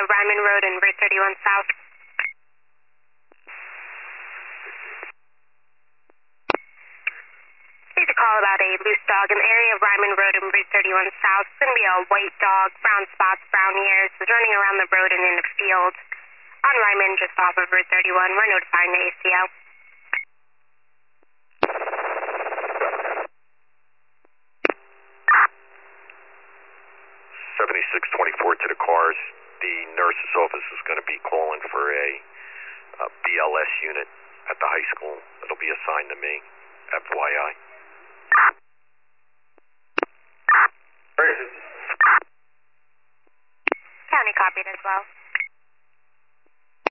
of Ryman Road and Route 31 South. Please a call about a loose dog in the area of Ryman Road and Route 31 South. It's going to be a white dog, brown spots, brown ears. It's running around the road and in a field on Ryman just off of Route 31. We're notifying the ACO. 7624 to the cars. The nurse's office is going to be calling for a BLS unit at the high school. It'll be assigned to me, FYI. County copied as well.